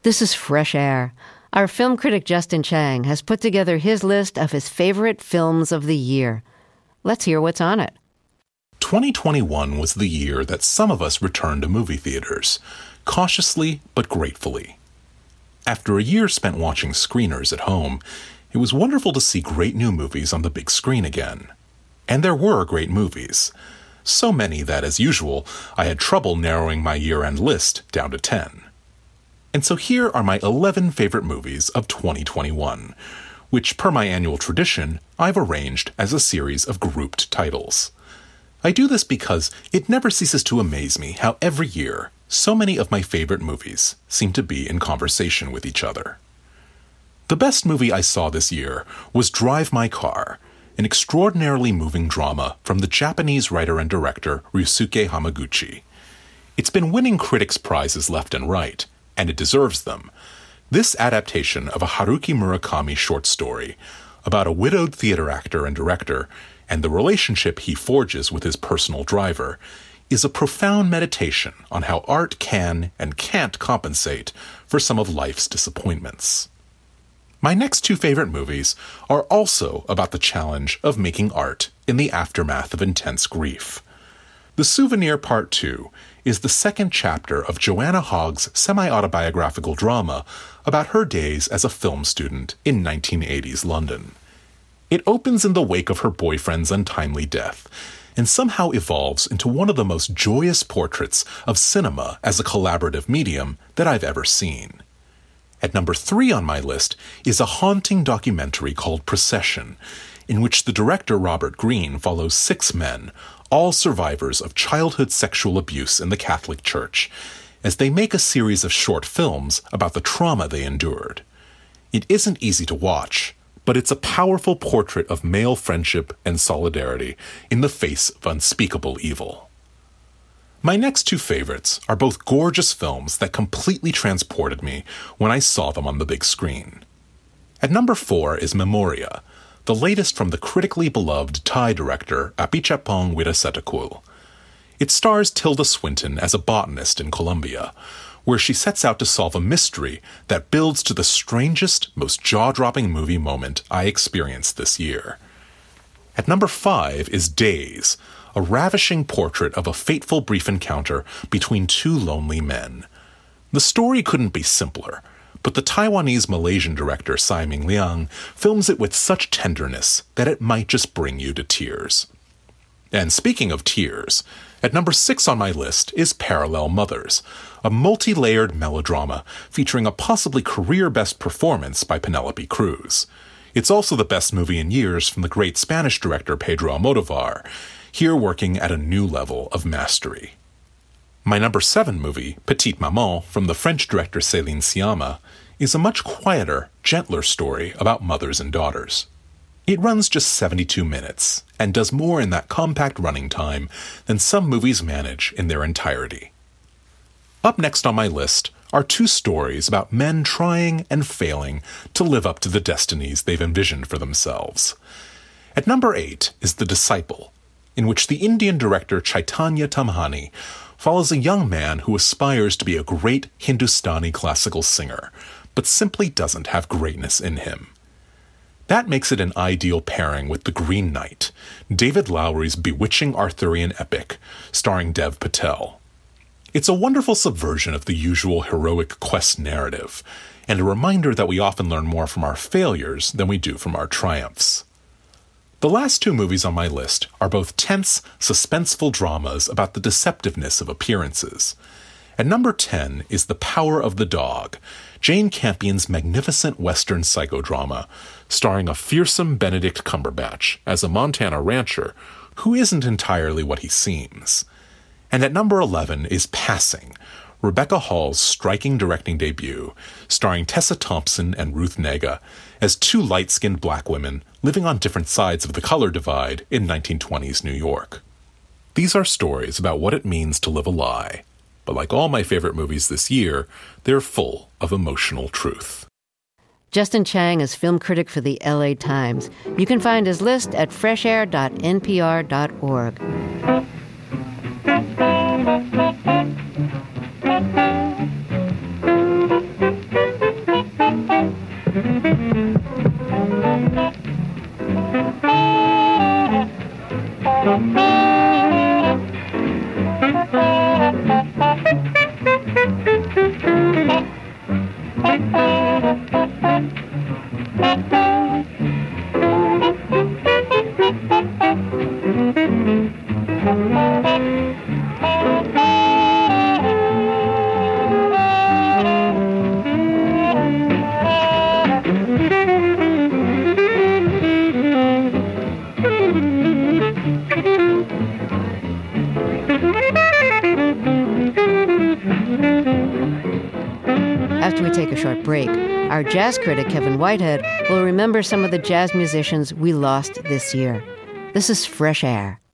This is Fresh Air. Our film critic Justin Chang has put together his list of his favorite films of the year. Let's hear what's on it. 2021 was the year that some of us returned to movie theaters, cautiously but gratefully. After a year spent watching screeners at home, it was wonderful to see great new movies on the big screen again. And there were great movies. So many that, as usual, I had trouble narrowing my year-end list down to 10. And so here are my 11 favorite movies of 2021, which, per my annual tradition, I've arranged as a series of grouped titles. I do this because it never ceases to amaze me how every year, so many of my favorite movies seem to be in conversation with each other. The best movie I saw this year was Drive My Car, an extraordinarily moving drama from the Japanese writer and director Ryusuke Hamaguchi. It's been winning critics' prizes left and right, and it deserves them. This adaptation of a Haruki Murakami short story about a widowed theater actor and director and the relationship he forges with his personal driver is a profound meditation on how art can and can't compensate for some of life's disappointments. My next two favorite movies are also about the challenge of making art in the aftermath of intense grief. The Souvenir Part 2 is the second chapter of Joanna Hogg's semi-autobiographical drama about her days as a film student in 1980s London. It opens in the wake of her boyfriend's untimely death and somehow evolves into one of the most joyous portraits of cinema as a collaborative medium that I've ever seen. At number 3 on my list is a haunting documentary called Procession, in which the director Robert Greene follows 6 men, all survivors of childhood sexual abuse in the Catholic Church, as they make a series of short films about the trauma they endured. It isn't easy to watch, but it's a powerful portrait of male friendship and solidarity in the face of unspeakable evil. My next two favorites are both gorgeous films that completely transported me when I saw them on the big screen. At number 4 is Memoria, the latest from the critically beloved Thai director Apichatpong Weerasethakul. It stars Tilda Swinton as a botanist in Colombia, where she sets out to solve a mystery that builds to the strangest, most jaw-dropping movie moment I experienced this year. At number 5 is Days, a ravishing portrait of a fateful brief encounter between two lonely men. The story couldn't be simpler, but the Taiwanese-Malaysian director Tsai Ming-liang films it with such tenderness that it might just bring you to tears. And speaking of tears, at number 6 on my list is Parallel Mothers, a multi-layered melodrama featuring a possibly career-best performance by Penelope Cruz. It's also the best movie in years from the great Spanish director Pedro Almodóvar, here working at a new level of mastery. My number 7 movie, Petite Maman, from the French director Céline Sciamma, is a much quieter, gentler story about mothers and daughters. It runs just 72 minutes, and does more in that compact running time than some movies manage in their entirety. Up next on my list are 2 stories about men trying and failing to live up to the destinies they've envisioned for themselves. At number 8 is The Disciple, in which the Indian director Chaitanya Tamhani follows a young man who aspires to be a great Hindustani classical singer, but simply doesn't have greatness in him. That makes it an ideal pairing with The Green Knight, David Lowery's bewitching Arthurian epic, starring Dev Patel. It's a wonderful subversion of the usual heroic quest narrative, and a reminder that we often learn more from our failures than we do from our triumphs. The last 2 movies on my list are both tense, suspenseful dramas about the deceptiveness of appearances. At number 10 is The Power of the Dog, Jane Campion's magnificent Western psychodrama, starring a fearsome Benedict Cumberbatch as a Montana rancher who isn't entirely what he seems. And at number 11 is Passing, Rebecca Hall's striking directing debut, starring Tessa Thompson and Ruth Negga as 2 light-skinned black women living on different sides of the color divide in 1920s New York. These are stories about what it means to live a lie, but like all my favorite movies this year, they're full of emotional truth. Justin Chang is film critic for the LA Times. You can find his list at freshair.npr.org. short break, our jazz critic, Kevin Whitehead, will remember some of the jazz musicians we lost this year. This is Fresh Air.